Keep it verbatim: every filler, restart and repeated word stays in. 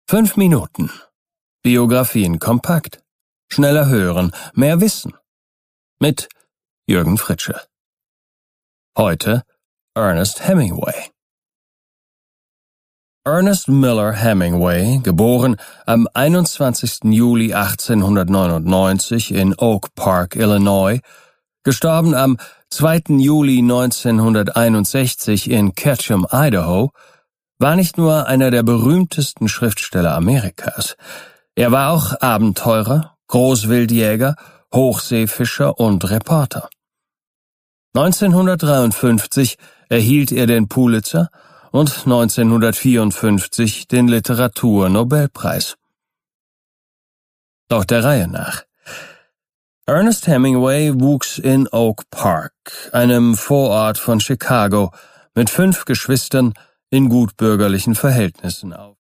Fünf Minuten. Biografien kompakt. Schneller hören, mehr wissen. Mit Jürgen Fritsche. Heute Ernest Hemingway. Ernest Miller Hemingway, geboren am einundzwanzigsten Juli achtzehnhundertneunundneunzig in Oak Park, Illinois, gestorben am zweiten Juli neunzehnhunderteinundsechzig in Ketchum, Idaho, war nicht nur einer der berühmtesten Schriftsteller Amerikas. Er war auch Abenteurer, Großwildjäger, Hochseefischer und Reporter. neunzehnhundertdreiundfünfzig erhielt er den Pulitzer und neunzehnhundertvierundfünfzig den Literaturnobelpreis. Doch der Reihe nach. Ernest Hemingway wuchs in Oak Park, einem Vorort von Chicago, mit fünf Geschwistern in gutbürgerlichen Verhältnissen auf.